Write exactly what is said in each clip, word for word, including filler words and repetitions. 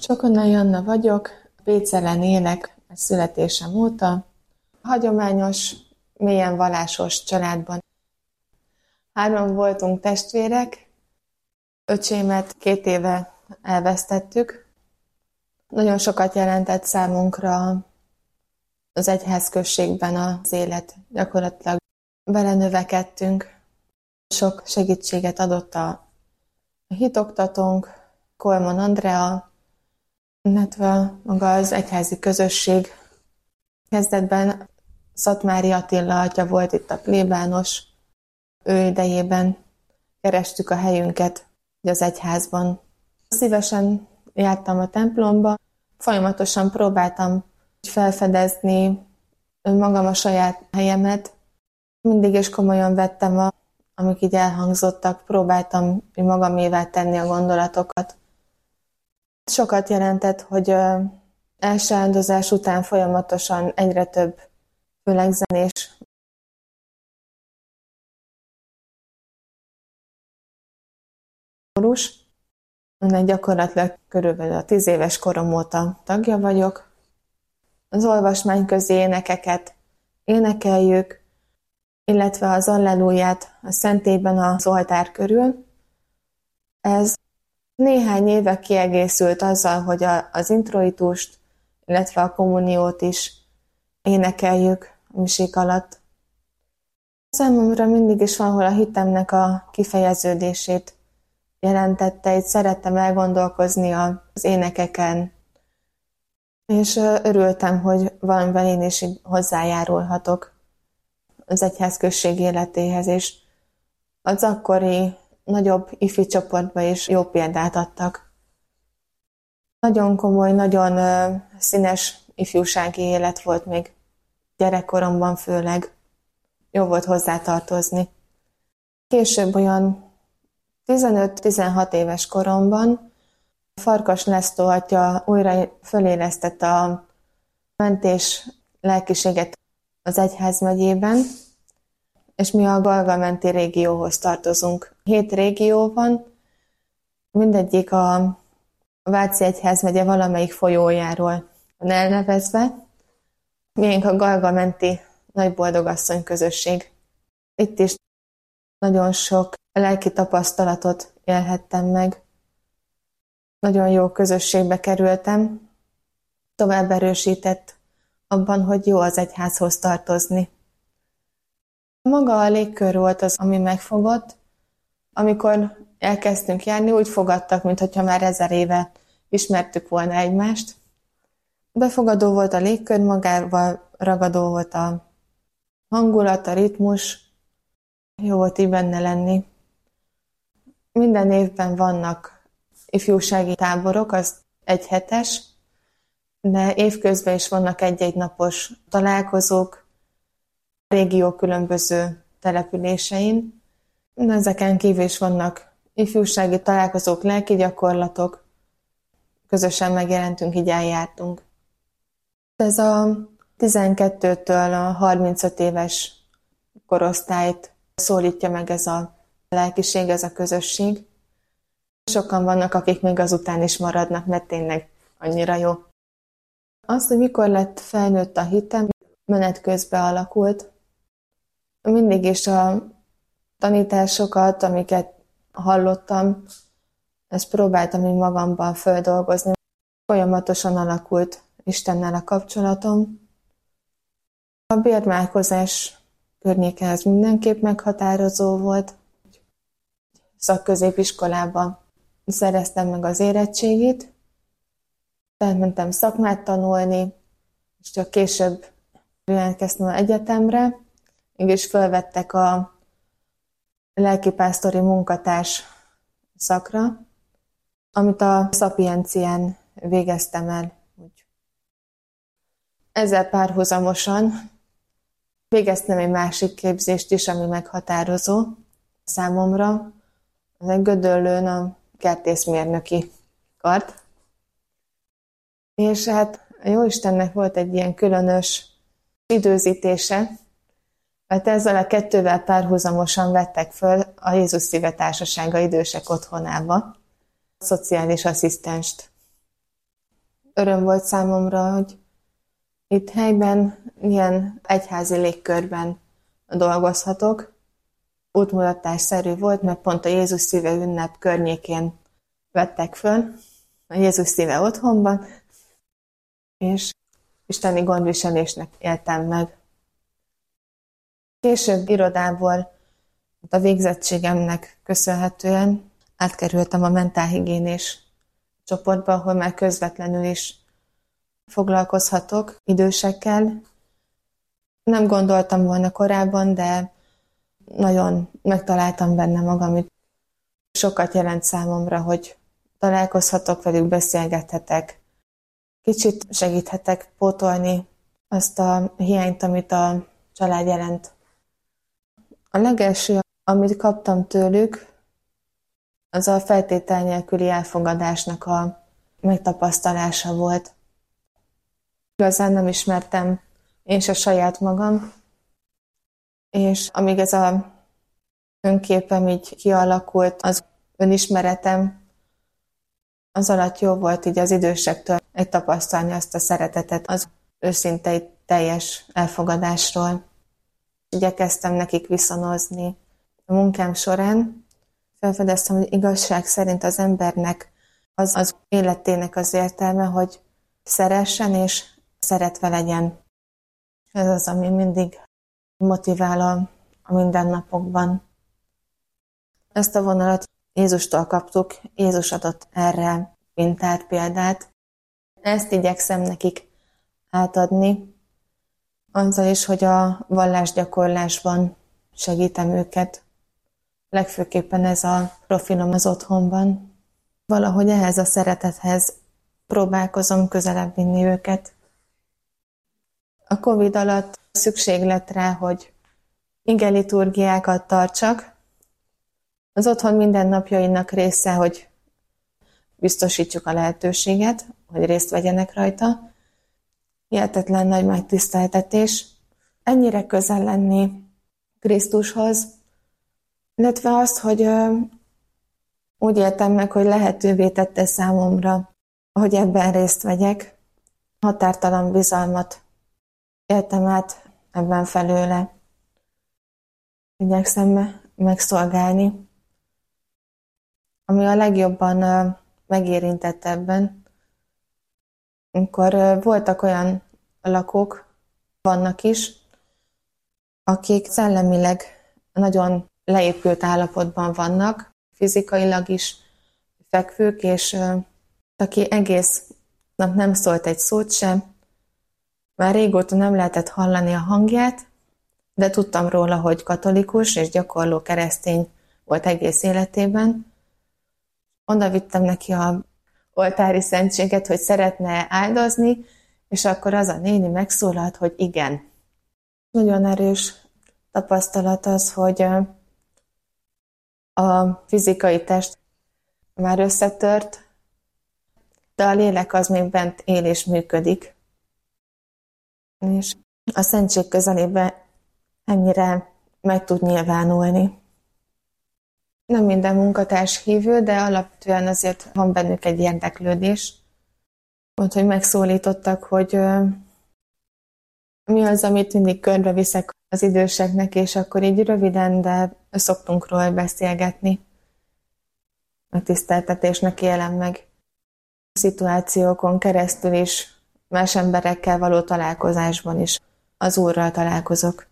Csokonai Anna vagyok, Pécelen élek születésem óta. Hagyományos, mélyen vallásos családban. Hárman voltunk testvérek, öcsémet két éve elvesztettük. Nagyon sokat jelentett számunkra az egyházközségben az élet. Gyakorlatilag belenövekedtünk. Sok segítséget adott a hitoktatónk, Kolmon Andrea, illetve maga az egyházi közösség. Kezdetben Szatmári Attila atya volt itt a plébános. Ő idejében kerestük a helyünket az egyházban. Szívesen jártam a templomba, folyamatosan próbáltam felfedezni magam a saját helyemet. Mindig is komolyan vettem, a, amik így elhangzottak, próbáltam magamévá tenni a gondolatokat. Sokat jelentett, hogy első áldozás után folyamatosan egyre több, főleg zenés kórus. Ennek gyakorlatilag körülbelül a tíz éves korom óta tagja vagyok. Az olvasmányközi énekeket énekeljük, illetve az alleluját a szentélyben az oltár körül. Ez néhány éve kiegészült azzal, hogy a, az introitust, illetve a kommuniót is énekeljük a misék alatt. Számomra mindig is valahol a hitemnek a kifejeződését jelentette, így szerettem elgondolkozni az énekeken, és örültem, hogy valamivel én is hozzájárulhatok az egyházközség életéhez, és az akkori nagyobb ifi csoportba is jó példát adtak. Nagyon komoly, nagyon színes ifjúsági élet volt még gyerekkoromban főleg. Jó volt hozzátartozni. Később olyan tizenöt-tizenhat éves koromban Farkas László atya újra fölélesztette a mentés lelkiséget az egyházmegyében, és mi a Galga-menti régióhoz tartozunk. Hét régió van, mindegyik a Váci Egyházmegye valamelyik folyójáról van elnevezve. Miénk a Galga-menti Nagyboldogasszony közösség. Itt is nagyon sok lelki tapasztalatot élhettem meg. Nagyon jó közösségbe kerültem. Tovább erősített abban, hogy jó az egyházhoz tartozni. Maga a légkör volt az, ami megfogott. Amikor elkezdtünk járni, úgy fogadtak, mintha már ezer éve ismertük volna egymást. Befogadó volt a légkör, magával ragadó volt a hangulat, a ritmus. Jó volt így benne lenni. Minden évben vannak ifjúsági táborok, az egyhetes, de évközben is vannak egy-egy napos találkozók a régió különböző településein. Ezeken kívül is vannak ifjúsági találkozók, lelki gyakorlatok. Közösen megjelentünk, így eljártunk. Ez a tizenkettőtől a harmincöt éves korosztályt szólítja meg ez a lelkiség, ez a közösség. Sokan vannak, akik még azután is maradnak, mert tényleg annyira jó. Azt, hogy mikor lett felnőtt a hitem, menet közben alakult. Mindig is a tanításokat, amiket hallottam, ezt próbáltam így magamban földolgozni. Folyamatosan alakult Istennel a kapcsolatom. A bérmálkozás környéken ez mindenképp meghatározó volt. Szakközépiskolában szereztem meg az érettségit, tehát mentem szakmát tanulni, és csak később jelentkeztem az egyetemre, mégis fölvettek a lelkipásztori munkatárs szakra, amit a Szapiencián végeztem el. Ezzel párhuzamosan végeztem egy másik képzést is, ami meghatározó számomra. Ez egy Gödöllőn a kertészmérnöki kart. És hát a Jóistennek volt egy ilyen különös időzítése, mert ezzel a kettővel párhuzamosan vettek föl a Jézus Szíve Társasága idősek otthonába szociális asszisztenst. öröm volt számomra, hogy itt helyben, ilyen egyházi légkörben dolgozhatok. Útmutatásszerű volt, mert pont a Jézus szíve ünnep környékén vettek föl, a Jézus szíve otthonban, és isteni gondviselésnek éltem meg. Később irodából a végzettségemnek köszönhetően átkerültem a mentálhigiénés csoportba, ahol már közvetlenül is foglalkozhatok idősekkel. Nem gondoltam volna korábban, de nagyon megtaláltam benne magam, itt sokat jelent számomra, hogy találkozhatok velük, beszélgethetek. Kicsit segíthetek pótolni azt a hiányt, amit a család jelent. A legelső, amit kaptam tőlük, az a feltétel nélküli elfogadásnak a megtapasztalása volt. Igazán nem ismertem én se saját magam, és amíg ez a önképem így kialakult, az önismeretem, az alatt jó volt így az idősektől megtapasztalni azt a szeretetet, az őszinte teljes elfogadásról. Igyekeztem nekik viszonozni. A munkám során felfedeztem, hogy igazság szerint az embernek az az életének az értelme, hogy szeressen és szeretve legyen. Ez az, ami mindig motivál a, a mindennapokban. Ezt a vonalat Jézustól kaptuk, Jézus adott erre mintát, példát. Ezt igyekszem nekik átadni, azzal is, hogy a vallásgyakorlásban segítem őket. Legfőképpen ez a profilom az otthonban. Valahogy ehhez a szeretethez próbálkozom közelebb vinni őket. A Covid alatt szükség lett rá, hogy igeliturgiákat tartsak. Az otthon mindennapjainak része, hogy biztosítsuk a lehetőséget, hogy részt vegyenek rajta. Hihetetlen nagy megtiszteltetés. Ennyire közel lenni Krisztushoz, illetve azt, hogy ö, úgy éltem meg, hogy lehetővé tette számomra, hogy ebben részt vegyek. Határtalan bizalmat éltem át ebben felőle. Igyekszem megszolgálni. Ami a legjobban ö, megérintett ebben, amikor ö, voltak olyan lakók, vannak is, akik szellemileg nagyon leépült állapotban vannak, fizikailag is fekvők, és ö, aki egész nap nem szólt egy szót sem, már régóta nem lehetett hallani a hangját, de tudtam róla, hogy katolikus és gyakorló keresztény volt egész életében. Oda vittem neki a oltári szentséget, hogy szeretne áldozni, és akkor az a néni megszólalt, hogy igen. Nagyon erős tapasztalat az, hogy a fizikai test már összetört, de a lélek az még bent él és működik. És a szentség közelében ennyire meg tud nyilvánulni. Nem minden munkatárs hívő, de alapvetően azért van bennük egy érdeklődés. Pont, hogy megszólítottak, hogy ö, mi az, amit mindig körbeviszek az időseknek, és akkor így röviden, de szoktunk róla beszélgetni. Megtiszteltetésnek élem meg. A szituációkon keresztül is, más emberekkel való találkozásban is az Úrral találkozok.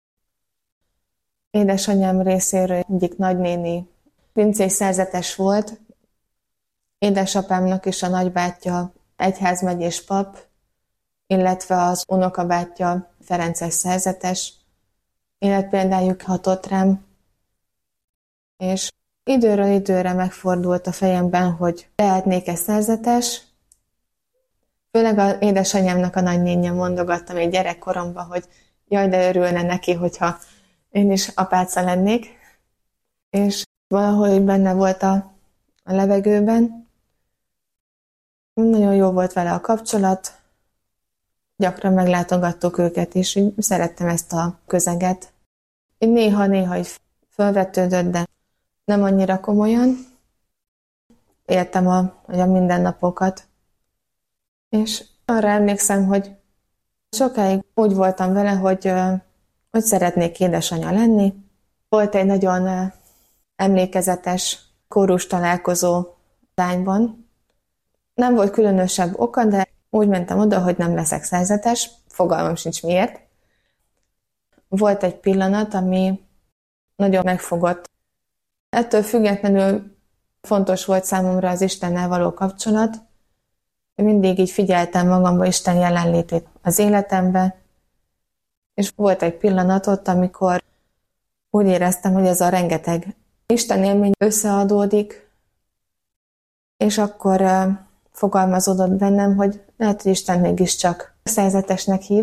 Édesanyám részéről egyik nagynéni pincés szerzetes volt, édesapámnak is a nagybátyja egyházmegyés pap, illetve az unokabátyja ferences szerzetes, életpéldájuk hatott rám, és időről időre megfordult a fejemben, hogy lehetnék-e szerzetes. Főleg az édesanyámnak a nagynénje mondogatta még gyerekkoromban, hogy jaj, de örülne neki, hogyha én is apáca lennék, és valahogy benne volt a, a levegőben. Nagyon jó volt vele a kapcsolat, gyakran meglátogattuk őket, és így szerettem ezt a közeget. Így néha-néha így felvetődött, de nem annyira komolyan. Éltem a, a mindennapokat. És arra emlékszem, hogy sokáig úgy voltam vele, hogy, hogy szeretnék édesanyja lenni. Volt egy nagyon emlékezetes kórus találkozó lányban. Nem volt különösebb oka, de úgy mentem oda, hogy nem leszek szerzetes, fogalmam sincs miért. Volt egy pillanat, ami nagyon megfogott. Ettől függetlenül fontos volt számomra az Istennel való kapcsolat. Mindig így figyeltem magamba Isten jelenlétét az életembe, és volt egy pillanat ott, amikor úgy éreztem, hogy ez a rengeteg Isten élmény összeadódik, és akkor uh, fogalmazódott bennem, hogy lehet, hogy Isten mégiscsak szerzetesnek hív.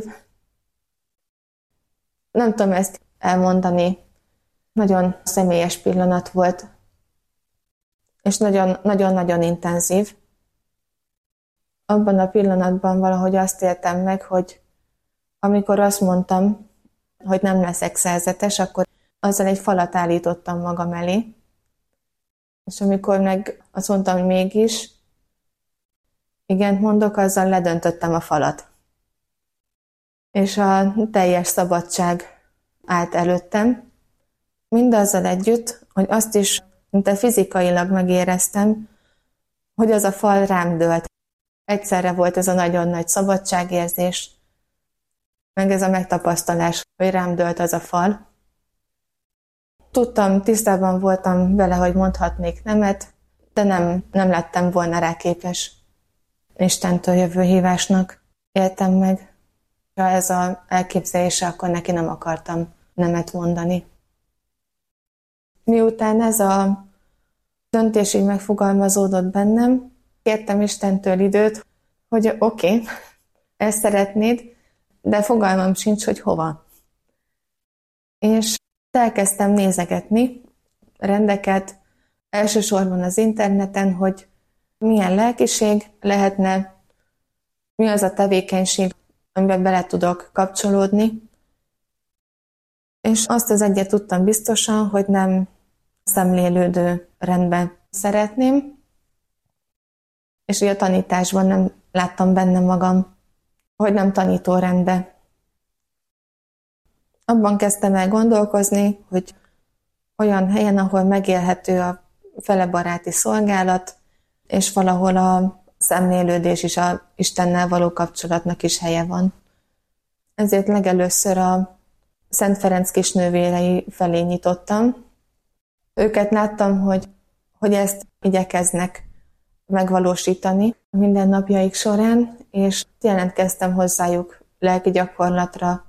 Nem tudom ezt elmondani, nagyon személyes pillanat volt, és nagyon-nagyon intenzív. Abban a pillanatban valahogy azt éltem meg, hogy amikor azt mondtam, hogy nem leszek szerzetes, akkor azzal egy falat állítottam magam elé, és amikor meg azt mondtam, hogy mégis, igent mondok, azzal ledöntöttem a falat. És a teljes szabadság állt előttem, mindazzal együtt, hogy azt is, mint fizikailag megéreztem, hogy az a fal rám dőlt. Egyszerre volt ez a nagyon nagy szabadságérzés, meg ez a megtapasztalás, hogy rám dőlt az a fal. Tudtam, tisztában voltam vele, hogy mondhatnék nemet, de nem, nem lettem volna rá képes. Istentől jövő hívásnak éltem meg. Ha ez az elképzelése, akkor neki nem akartam nemet mondani. Miután ez a döntés így megfogalmazódott bennem, kértem Istentől időt, hogy oké, okay, ezt szeretnéd, de fogalmam sincs, hogy hova. És elkezdtem nézegetni rendeket, elsősorban az interneten, hogy milyen lelkiség lehetne, mi az a tevékenység, amiben bele tudok kapcsolódni. És azt az egyet tudtam biztosan, hogy nem szemlélődő rendben szeretném, és hogy a tanításban nem láttam benne magam, hogy nem tanító rendbe. Abban kezdtem el gondolkozni, hogy olyan helyen, ahol megélhető a felebaráti szolgálat, és valahol a szemlélődés és a Istennel való kapcsolatnak is helye van. Ezért legelőször a Szent Ferenc kisnővérei felé nyitottam. Őket láttam, hogy, hogy ezt igyekeznek megvalósítani minden napjaik során, és jelentkeztem hozzájuk lelki gyakorlatra.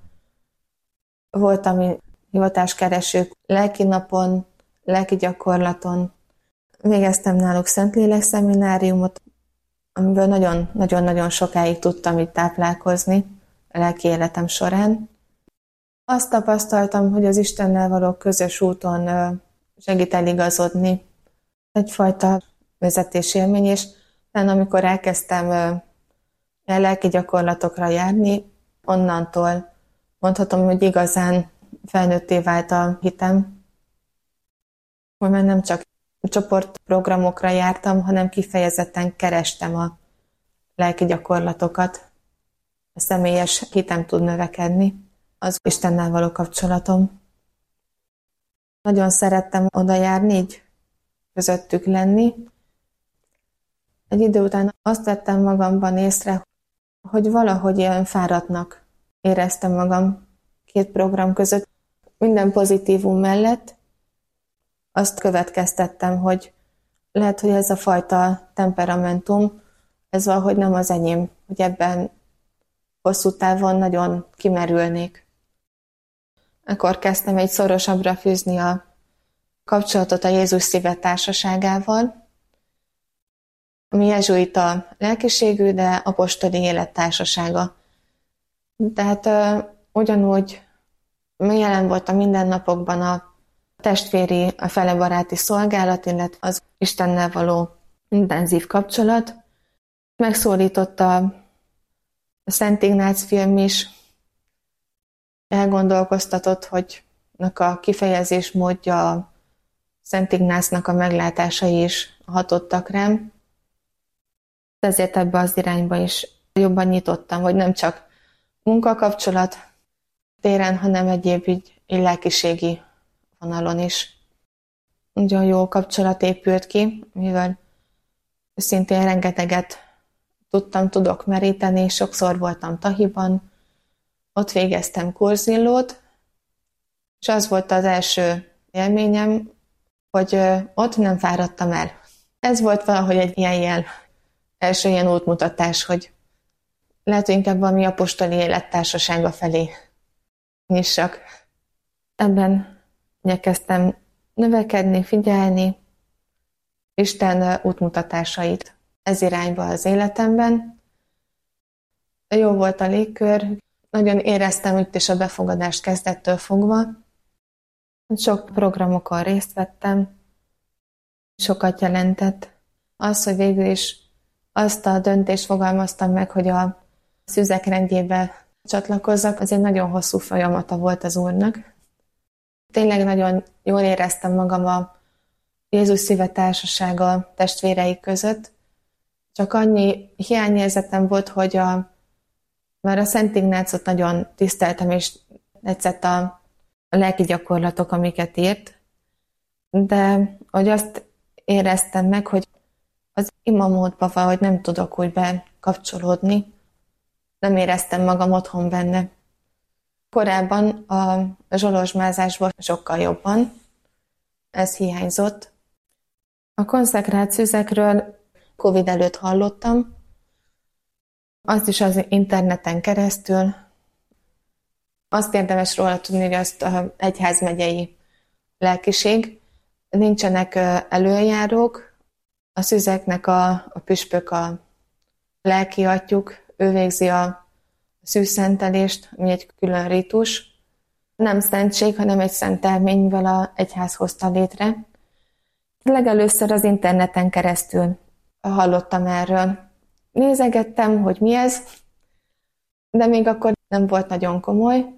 Voltam hivatáskeresők lelki napon, lelki gyakorlaton. Végeztem náluk Szentlélek szemináriumot, amiből nagyon-nagyon sokáig tudtam itt táplálkozni a lelki életem során. Azt tapasztaltam, hogy az Istennel való közös úton segít eligazodni. Egyfajta vezetésélmény, és utána, amikor elkezdtem a lelki gyakorlatokra járni, onnantól mondhatom, hogy igazán felnőtté vált a hitem, hogy már nem csak csoportprogramokra jártam, hanem kifejezetten kerestem a lelki gyakorlatokat. A személyes hitem tud növekedni, az Istennel való kapcsolatom. Nagyon szerettem oda járni, így közöttük lenni. Egy idő után azt vettem magamban észre, hogy valahogy ilyen fáradtnak éreztem magam két program között. Minden pozitívum mellett azt következtettem, hogy lehet, hogy ez a fajta temperamentum, ez valahogy nem az enyém, hogy ebben hosszú távon nagyon kimerülnék. Akkor kezdtem egy szorosabbra fűzni a kapcsolatot a Jézus Szíve Társaságával, ami jezsuita lelkiségű, de apostoli élettársasága. Tehát uh, ugyanúgy jelen volt a mindennapokban a testvéri, a felebaráti szolgálat, illetve az Istennel való intenzív kapcsolat. Megszólította a Szent Ignác film is, elgondolkoztatott, hogy a kifejezés módja a Szent Ignácnak a meglátásai is hatottak rám. Ezért ebbe az irányba is jobban nyitottam, hogy nem csak munkakapcsolat téren, hanem egyéb így, így lelkiségi vonalon is. Nagyon jó kapcsolat épült ki, mivel szintén rengeteget tudtam, tudok meríteni, sokszor voltam Tahiban, ott végeztem kurzillót, és az volt az első élményem, hogy ott nem fáradtam el. Ez volt valahogy egy ilyen jel, első ilyen útmutatás, hogy lehet, hogy inkább valami apostoli élettársasága felé nyissak. Ebben igyekeztem növekedni, figyelni Isten útmutatásait ez irányba az életemben. Jó volt a légkör, nagyon éreztem itt is a befogadást kezdettől fogva. Sok programokon részt vettem, sokat jelentett. Az, hogy végül is azt a döntést fogalmaztam meg, hogy a szüzek rendjébe csatlakozzak, az egy nagyon hosszú folyamata volt az Úrnak. Tényleg nagyon jól éreztem magam a Jézus Szíve Társasága testvérei között, csak annyi hiányérzetem volt, hogy a, már a Szent Ignácot nagyon tiszteltem, és tetszett a, a lelki gyakorlatok, amiket írt, de hogy azt éreztem meg, hogy az imamódba valahogy nem tudok úgy bekapcsolódni, nem éreztem magam otthon benne. Korábban a zsolozsmázásban sokkal jobban, ez hiányzott. A konszekrált szüzekről Covid előtt hallottam, azt is az interneten keresztül. Azt érdemes róla tudni, hogy azt az egyházmegyei lelkiség, nincsenek előjárók, a szüzeknek a, a püspök a lelki atyjuk, ő végzi a szűzszentelést, ami egy külön ritus. Nem szentség, hanem egy szentelmény, mivel az egyház hozta létre. Legelőször az interneten keresztül hallottam erről. Nézegettem, hogy mi ez, de még akkor nem volt nagyon komoly.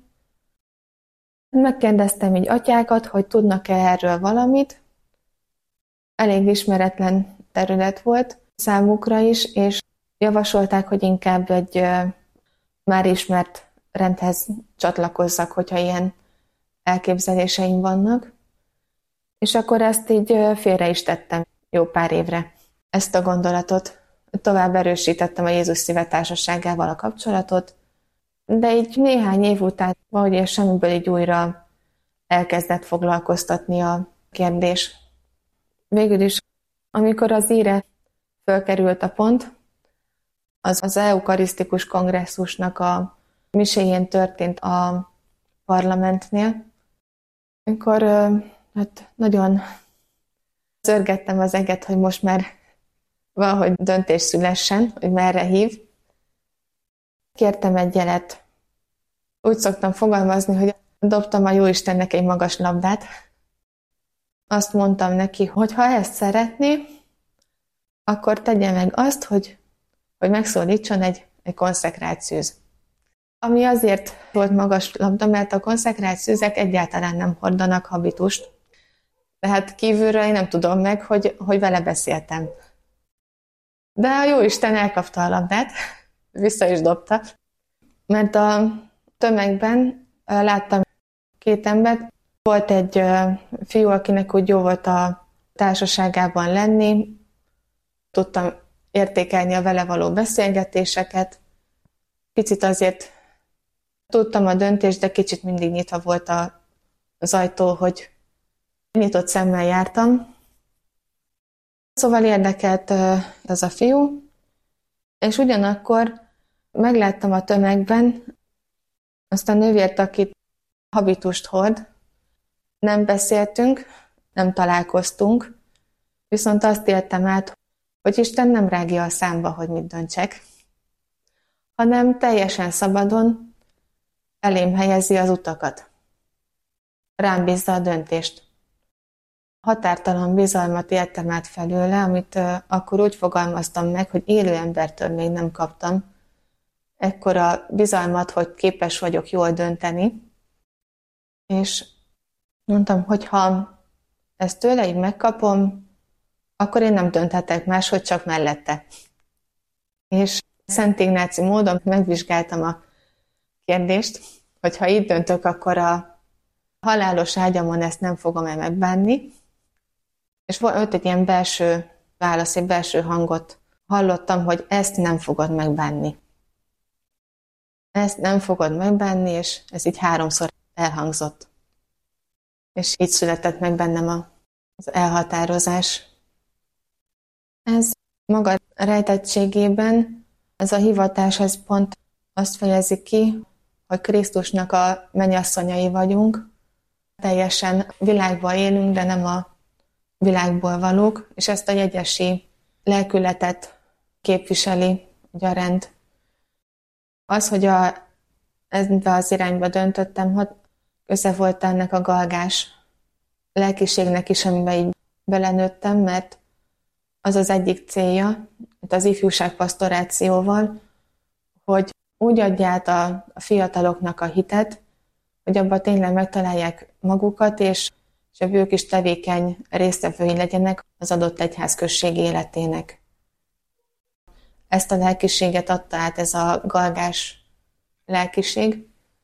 Megkérdeztem így atyákat, hogy tudnak-e erről valamit. Elég ismeretlen terület volt számukra is, és javasolták, hogy inkább egy uh, már ismert rendhez csatlakozzak, hogyha ilyen elképzeléseim vannak. És akkor ezt így uh, félre is tettem jó pár évre. Ezt a gondolatot tovább erősítettem a Jézus Szíve Társaságával a kapcsolatot, de így néhány év után valahogy és semmiből így újra elkezdett foglalkoztatni a kérdés. Végül is, amikor az íre fölkerült a pont, az az eukarisztikus kongresszusnak a miséjén történt a parlamentnél, amikor hát nagyon zörgettem az eget, hogy most már valahogy döntés szülessen, hogy merre hív. Kértem egy jelet. Úgy szoktam fogalmazni, hogy dobtam a Jóistennek egy magas labdát. Azt mondtam neki, hogy ha ezt szeretné, akkor tegye meg azt, hogy, hogy megszólítson egy, egy konszekrált szűz. Ami azért volt magas labda, mert a konszekrált szűzek egyáltalán nem hordanak habitust. Tehát kívülről én nem tudom meg, hogy, hogy vele beszéltem. De a Jóisten elkapta a labdát, vissza is dobta, mert a tömegben láttam két embert. Volt egy fiú, akinek úgy jó volt a társaságában lenni, tudtam értékelni a vele való beszélgetéseket. Picit azért tudtam a döntést, de kicsit mindig nyitva volt a, az ajtó, hogy nyitott szemmel jártam. Szóval érdekelt ez a fiú, és ugyanakkor megláttam a tömegben azt a nővért, akit habitust hord. Nem beszéltünk, nem találkoztunk, viszont azt éltem át, hogy Isten nem rágja a számba, hogy mit döntsek, hanem teljesen szabadon elém helyezi az utakat. Rám bízza a döntést. Határtalan bizalmat éltem át felőle, amit uh, akkor úgy fogalmaztam meg, hogy élő embertől még nem kaptam. Ekkora bizalmat, hogy képes vagyok jól dönteni. És mondtam, hogy ha ezt tőle így megkapom, akkor én nem dönthetek máshogy, csak mellette. És Szent Ignáci módon megvizsgáltam a kérdést, hogy ha így döntök, akkor a halálos ágyamon ezt nem fogom-e megbánni. És volt egy ilyen belső válasz, egy belső hangot hallottam, hogy ezt nem fogod megbánni. Ezt nem fogod megbánni, és ez így háromszor elhangzott. És így született meg bennem az elhatározás. Ez maga rejtettségében, ez a hivatás, ez pont azt fejezi ki, hogy Krisztusnak a mennyasszonyai vagyunk, teljesen világban élünk, de nem a világból valók, és ezt a jegyesi lelkületet képviseli a rend. Az, hogy a, ebbe az irányba döntöttem, hogy köze volt ennek a galgás lelkiségnek is, amiben így belenőttem, mert az az egyik célja, az ifjúság pastorációval, hogy úgy adja át a, a fiataloknak a hitet, hogy abban tényleg megtalálják magukat, és, és ők is tevékeny résztvevői legyenek az adott egyházközség életének. Ezt a lelkiséget adta át ez a galgás lelkiség,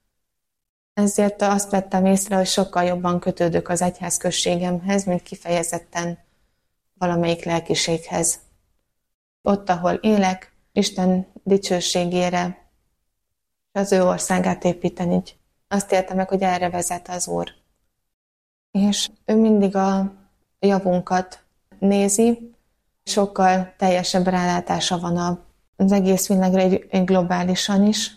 ezért azt vettem észre, hogy sokkal jobban kötődök az egyházközségemhez, mint kifejezetten valamelyik lelkiséghez. Ott, ahol élek, Isten dicsőségére, az ő országát építeni. Így azt éltem meg, hogy erre vezet az Úr. És ő mindig a javunkat nézi, sokkal teljesebb rálátása van az egész világra, egy globálisan is.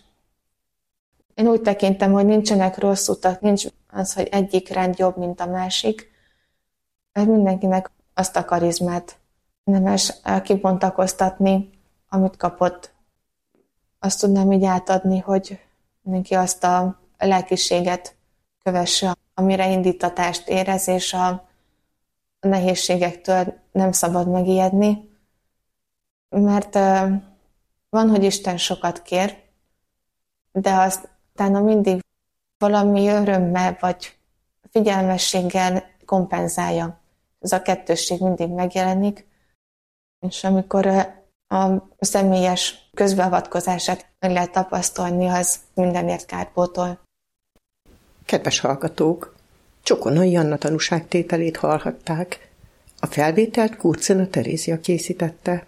Én úgy tekintem, hogy nincsenek rossz utak, nincs az, hogy egyik rend jobb, mint a másik. Mindenkinek azt a karizmát nemes kibontakoztatni, amit kapott. Azt tudnám így átadni, hogy mindenki azt a lelkiséget kövesse, amire indítatást érez, és a nehézségektől nem szabad megijedni, mert van, hogy Isten sokat kér, de azt utána mindig valami örömmel vagy figyelmességgel kompenzálja. Ez a kettősség mindig megjelenik, és amikor a személyes közbeavatkozását meg lehet tapasztalni, az mindenért kárpótol. Kedves hallgatók! Csokonai Anna tanúságtételét hallhatták. A felvételt Kurcina Terézia készítette.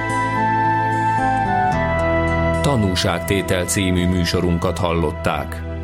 Tanúságtétel című műsorunkat hallották.